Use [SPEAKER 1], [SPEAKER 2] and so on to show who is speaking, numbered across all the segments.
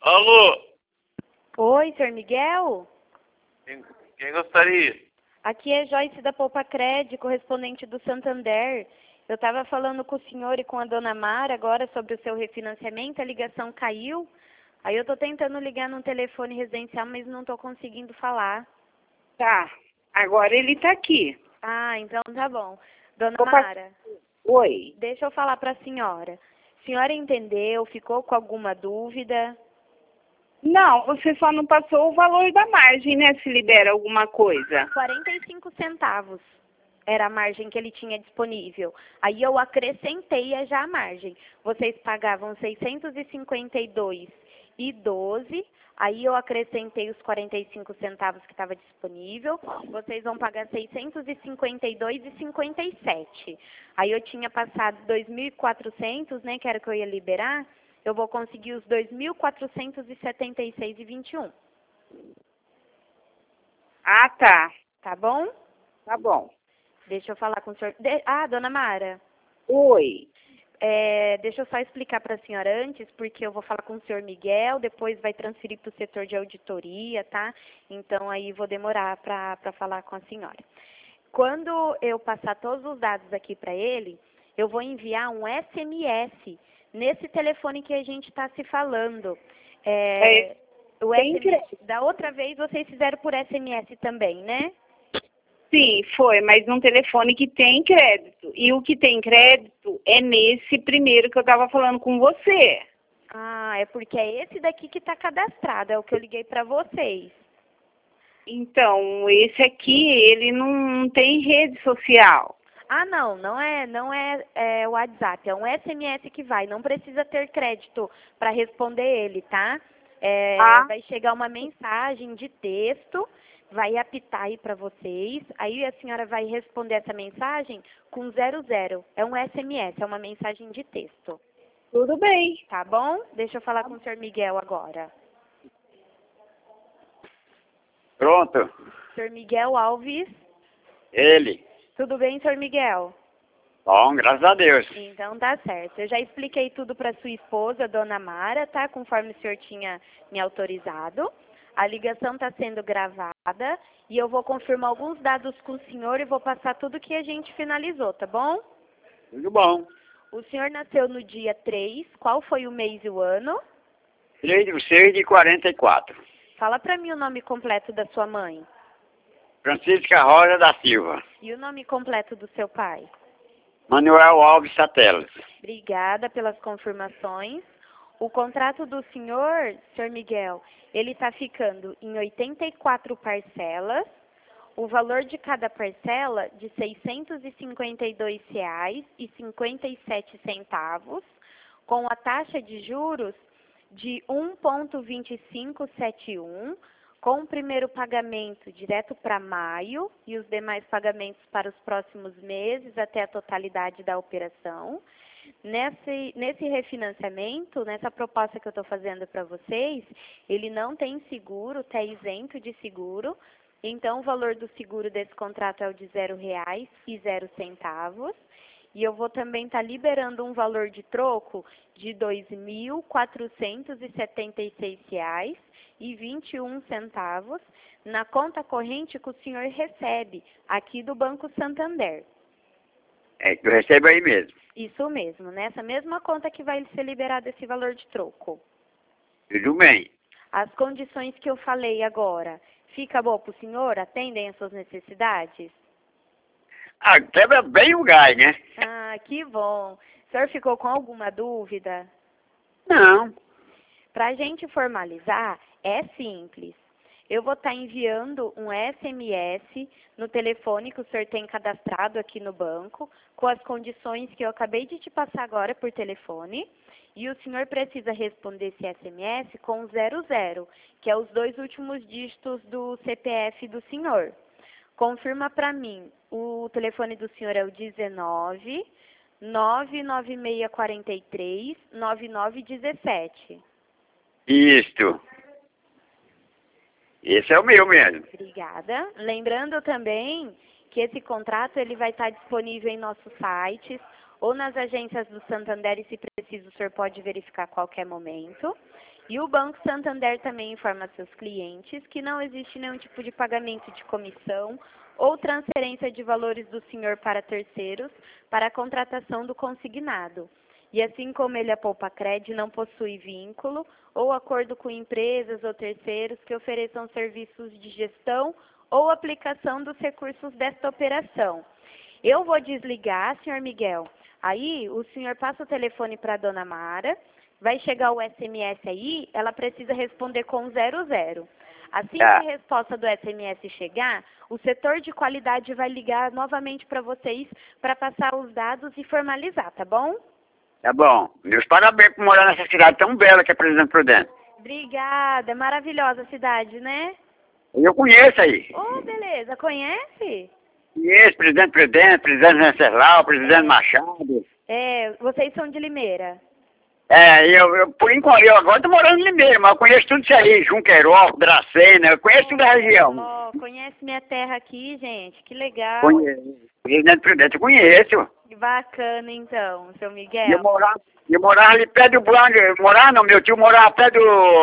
[SPEAKER 1] Alô?
[SPEAKER 2] Oi, senhor Miguel?
[SPEAKER 1] Quem gostaria?
[SPEAKER 2] Aqui é Joyce da Poupa Cred, correspondente do Santander. Eu estava falando com o senhor e com a dona Mara agora sobre o seu refinanciamento, a ligação caiu. Aí eu estou tentando ligar num telefone residencial, mas não estou conseguindo falar.
[SPEAKER 3] Tá, agora ele tá aqui.
[SPEAKER 2] Ah, então tá bom. Dona
[SPEAKER 3] Opa.
[SPEAKER 2] Mara,
[SPEAKER 3] Oi.
[SPEAKER 2] deixa eu falar para a senhora. A senhora entendeu? Ficou com alguma dúvida?
[SPEAKER 3] Não, você só não passou o valor da margem, né? Se libera alguma coisa.
[SPEAKER 2] 45 centavos era a margem que ele tinha disponível. Aí eu acrescentei já a margem. Vocês pagavam 652,12. Aí eu acrescentei os 45 centavos que estava disponível. Vocês vão pagar 652,57. Aí eu tinha passado 2.400, né, que era o que eu ia liberar. Eu vou conseguir os 2.476,21.
[SPEAKER 3] Ah, tá.
[SPEAKER 2] Tá bom?
[SPEAKER 3] Tá bom.
[SPEAKER 2] Deixa eu falar com o senhor. Dona Mara.
[SPEAKER 3] Oi.
[SPEAKER 2] Deixa eu só explicar para a senhora antes, porque eu vou falar com o senhor Miguel, depois vai transferir para o setor de auditoria, tá? Então aí vou demorar para falar com a senhora. Quando eu passar todos os dados aqui para ele, eu vou enviar um SMS nesse telefone que a gente está se falando. O SMS, da outra vez vocês fizeram por SMS também, né?
[SPEAKER 3] Sim, foi, mas num telefone que tem crédito. E o que tem crédito é nesse primeiro que eu estava falando com você.
[SPEAKER 2] Ah, é porque é esse daqui que está cadastrado, é o que eu liguei para vocês.
[SPEAKER 3] Então, esse aqui, ele não tem rede social.
[SPEAKER 2] Ah, não é WhatsApp, é um SMS que vai, não precisa ter crédito para responder ele, tá? Vai chegar uma mensagem de texto, vai apitar aí para vocês, aí a senhora vai responder essa mensagem com 00, é um SMS, é uma mensagem de texto.
[SPEAKER 3] Tudo bem.
[SPEAKER 2] Tá bom? Deixa eu falar com o senhor Miguel agora.
[SPEAKER 1] Pronto.
[SPEAKER 2] Senhor Miguel Alves.
[SPEAKER 1] Ele.
[SPEAKER 2] Tudo bem, senhor Miguel?
[SPEAKER 1] Bom, graças a Deus.
[SPEAKER 2] Então tá certo. Eu já expliquei tudo para sua esposa, dona Mara, tá? Conforme o senhor tinha me autorizado. A ligação está sendo gravada e eu vou confirmar alguns dados com o senhor e vou passar tudo que a gente finalizou, tá bom?
[SPEAKER 1] Tudo bom.
[SPEAKER 2] O senhor nasceu no dia 3. Qual foi o mês e o ano?
[SPEAKER 1] 3/6/44.
[SPEAKER 2] Fala para mim o nome completo da sua mãe.
[SPEAKER 1] Francisca Rosa da Silva.
[SPEAKER 2] E o nome completo do seu pai?
[SPEAKER 1] Manuel Alves Satelas.
[SPEAKER 2] Obrigada pelas confirmações. O contrato do senhor Miguel, ele está ficando em 84 parcelas. O valor de cada parcela de R$ 652,57, com a taxa de juros de 1,2571, com o primeiro pagamento direto para maio e os demais pagamentos para os próximos meses até a totalidade da operação. Nesse refinanciamento, nessa proposta que eu estou fazendo para vocês, ele não tem seguro, está isento de seguro. Então, o valor do seguro desse contrato é o de R$0,00. E eu vou também estar liberando um valor de troco de R$ 2.476,21 na conta corrente que o senhor recebe aqui do Banco Santander.
[SPEAKER 1] Eu recebo aí mesmo.
[SPEAKER 2] Isso mesmo, nessa mesma conta que vai ser liberado esse valor de troco.
[SPEAKER 1] Tudo bem.
[SPEAKER 2] As condições que eu falei agora, fica bom para o senhor? Atendem às suas necessidades?
[SPEAKER 1] Quebra bem o gás, né?
[SPEAKER 2] Ah, que bom. O senhor ficou com alguma dúvida?
[SPEAKER 1] Não.
[SPEAKER 2] Para a gente formalizar, é simples. Eu vou estar enviando um SMS no telefone que o senhor tem cadastrado aqui no banco, com as condições que eu acabei de te passar agora por telefone. E o senhor precisa responder esse SMS com 00, que é os 2 últimos dígitos do CPF do senhor. Confirma para mim, o telefone do senhor é o 19 99643 9917.
[SPEAKER 1] Isto. Esse é o meu mesmo.
[SPEAKER 2] Obrigada. Lembrando também que esse contrato ele vai estar disponível em nossos sites ou nas agências do Santander e, se preciso, o senhor pode verificar a qualquer momento. E o Banco Santander também informa a seus clientes que não existe nenhum tipo de pagamento de comissão ou transferência de valores do senhor para terceiros para a contratação do consignado. E assim como ele, a Poupacred, não possui vínculo ou acordo com empresas ou terceiros que ofereçam serviços de gestão ou aplicação dos recursos desta operação. Eu vou desligar, senhor Miguel. Aí o senhor passa o telefone para a dona Mara, vai chegar o SMS aí, ela precisa responder com 00. Assim que a resposta do SMS chegar, o setor de qualidade vai ligar novamente para vocês para passar os dados e formalizar, tá bom?
[SPEAKER 1] Tá bom. Meus parabéns por morar nessa cidade tão bela que é Presidente Prudente.
[SPEAKER 2] Obrigada, é maravilhosa a cidade, né?
[SPEAKER 1] Eu conheço aí.
[SPEAKER 2] Oh, beleza, conhece?
[SPEAKER 1] Conheço Presidente Prudente, Presidente Venceslau, Presidente Machado.
[SPEAKER 2] É, vocês são de Limeira.
[SPEAKER 1] Por enquanto, eu agora tô morando em Limeira, mas eu conheço tudo isso aí, Junqueiró, Dracena, eu conheço toda a região.
[SPEAKER 2] Oh, conhece minha terra aqui, gente, que legal.
[SPEAKER 1] Conheço. Presidente Prudente, eu conheço.
[SPEAKER 2] Que bacana, então, seu Miguel.
[SPEAKER 1] Eu morava ali perto do Blanco, meu tio morava perto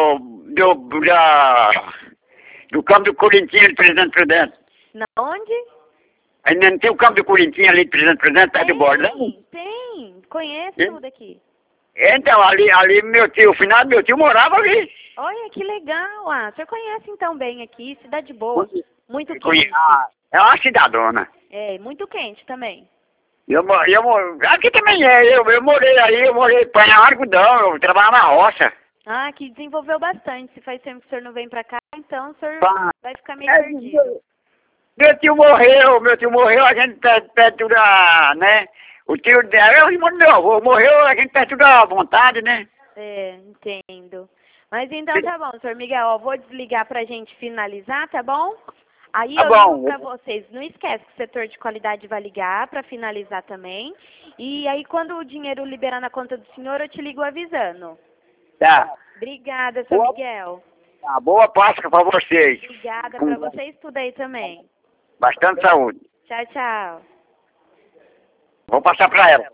[SPEAKER 1] do campo do Corinthians, Presidente Prudente.
[SPEAKER 2] Na onde?
[SPEAKER 1] Ainda não tem o campo do Corinthians ali, Presidente Prudente, perto do Bordão?
[SPEAKER 2] Tem, conheço tudo aqui.
[SPEAKER 1] Então, ali meu tio, o final do meu tio morava ali.
[SPEAKER 2] Olha, que legal. Ah, o senhor conhece então bem aqui, cidade boa, muito quente.
[SPEAKER 1] É uma cidadona.
[SPEAKER 2] É, muito quente também.
[SPEAKER 1] Aqui também eu morei para algodão, eu trabalhava na roça.
[SPEAKER 2] Ah, que desenvolveu bastante. Se faz tempo que o senhor não vem pra cá, então o senhor vai ficar meio perdido.
[SPEAKER 1] Meu tio morreu, a gente perde tudo, né? O tio dela, o irmão do meu avô, morreu, a gente perde tudo à vontade, né?
[SPEAKER 2] É, entendo. Mas então tá bom, senhor Miguel, ó, vou desligar pra gente finalizar, tá bom? Aí eu ligo pra vocês. Não esquece que o setor de qualidade vai ligar pra finalizar também. E aí quando o dinheiro liberar na conta do senhor, eu te ligo avisando.
[SPEAKER 1] Tá.
[SPEAKER 2] Obrigada, seu Miguel.
[SPEAKER 1] Tá, boa Páscoa pra vocês.
[SPEAKER 2] Obrigada pra vocês tudo aí também.
[SPEAKER 1] Bastante saúde.
[SPEAKER 2] Tchau, tchau.
[SPEAKER 1] Vou passar pra ela.